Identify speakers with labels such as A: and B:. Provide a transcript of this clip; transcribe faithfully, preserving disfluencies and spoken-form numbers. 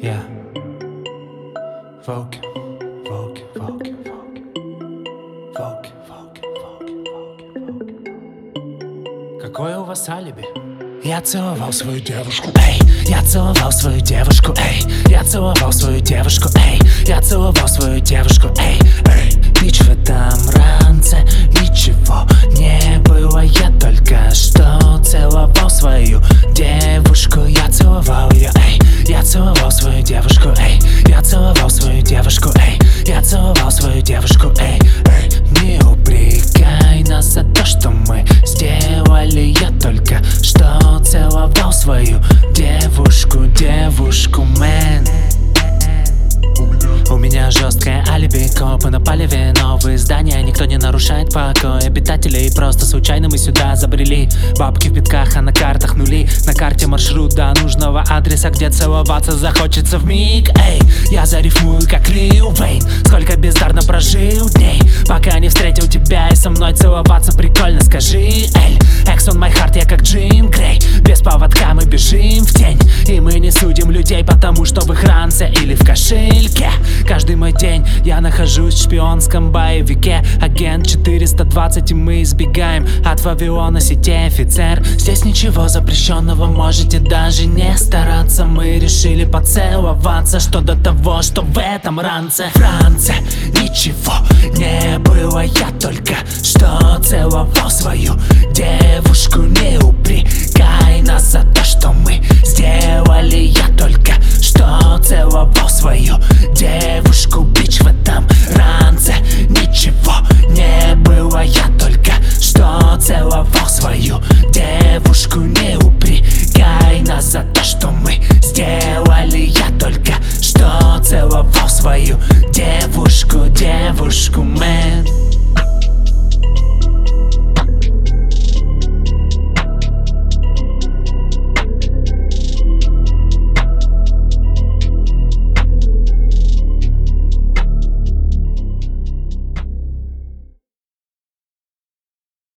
A: Yeah. Волки, волки, волки, волки. Волки, волки, волки, волки, волки. Какое у вас алиби?
B: Я целовал свою девушку, эй, я целовал свою девушку, эй, я целовал свою девушку, эй, я целовал свою девушку, эй, эй. Бич в этом ранце, ничего не было, я только что целовал свою девушку, я целовал ее, эй, я целовал свою девушку, эй, я целовал свою девушку, эй, я целовал свою девушку, эй, эй. Не упрекай нас за то, что мы сделали, я только что целовал свою девушку, девушку, мэн. У меня жесткое алиби, копы напали в новые здания. Никто не нарушает покой обитателей, просто случайно мы сюда забрели. Бабки в битках, а на картах нули. На карте маршрут до нужного адреса, где целоваться захочется вмиг. Эй, я зарифмую как Лил Вейн. Сколько бездарно прожил дней, пока не встретил тебя, и со мной целоваться прикольно, скажи. Эль, Экс on my heart, я как Джим Грей. Без поводка мы бежим в тень, и мы не судим людей, потому что в их ранце или в кошельке. Каждый мой день я нахожусь в шпионском боевике. Агент четыреста двадцать, и мы избегаем от Вавилона сети, офицер. Здесь ничего запрещенного, можете даже не стараться. Мы решили поцеловаться, что до того, что в этом ранце. В ранце ничего не было, я только что целовал свою девушку. Не упрекай нас за то, что мы сделали, я только что целовал свою девушку. Бич в этом ранце ничего не было, я только что целовал свою девушку. Не упрекай нас за то, что мы сделали, я только что целовал свою девушку, девушку, мэн.